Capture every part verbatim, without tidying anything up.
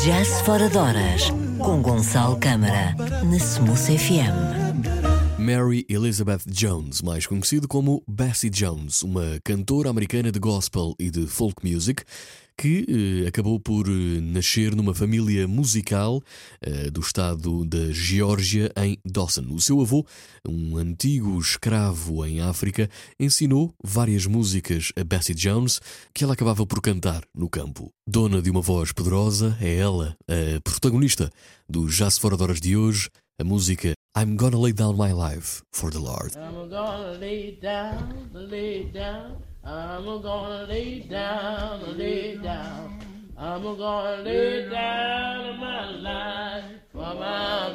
Jazz Fora de Horas, com Gonçalo Câmara, na Smooth F M. Mary Elizabeth Jones, mais conhecido como Bessie Jones, uma cantora americana de gospel e de folk music, que eh, acabou por eh, nascer numa família musical eh, do estado da Geórgia, em Dawson. O seu avô, um antigo escravo em África, ensinou várias músicas a Bessie Jones que ela acabava por cantar no campo. Dona de uma voz poderosa, é ela a protagonista do Jazz Fora de Horas de hoje, a música I'm Gonna Lay Down My Life for the Lord. I'm gonna lay down, lay down. I'm gonna lay down, lay down. I'm gonna lay down my life for my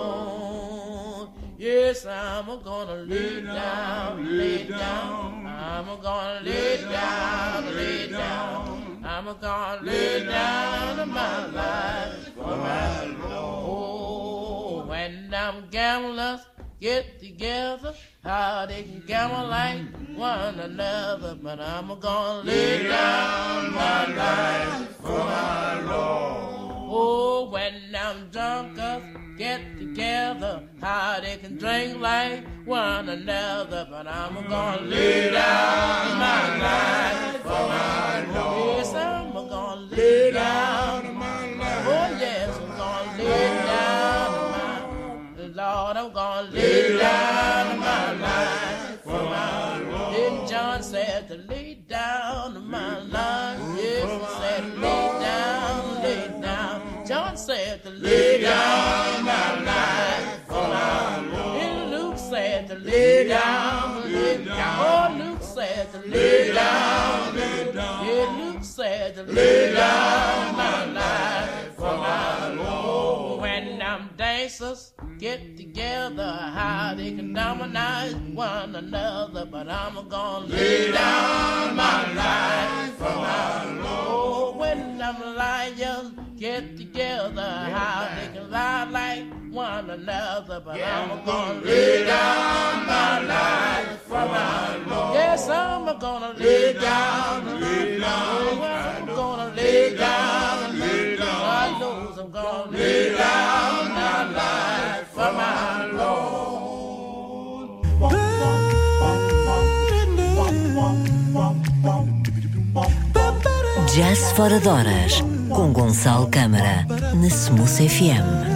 Lord. Yes, I'm gonna lay down, lay down. I'm gonna lay down, lay down. I'm gonna lay down my life for my Lord. Oh, when them gamblers get together, how they can gamble like one another. But I'm gonna lay down my life for my Lord. Oh, when them drunkards get together, how they can drink like one another. But I'm gonna lay down my life for my Lord. Yes, I'm gonna lay down my life. Oh, yes, I'm gonna lay down my Lord, I'm gonna lay down my life for my Lord. And John said to lay down my life. Yes, he said lay down, lay down. John said to lay down my life for my Lord. And Luke said to lay down, lay down. Oh, Luke said to lay down, lay down. Yeah, Luke said to lay down my life for my Lord. When them dancers get together, how they can dominate one another. But I'm gonna lay down my life for my Lord. Oh, when them lions get together, how they can lie like one another. But yeah, I'm gonna lay down my life for my Lord. Yes, I'm gonna lay down, lay down. Oh, I'm gonna lay down, lay down. I know I'm gonna lay down my life for my Lord. Jazz Fora de Horas, com Gonçalo Câmara, na Smooth F M.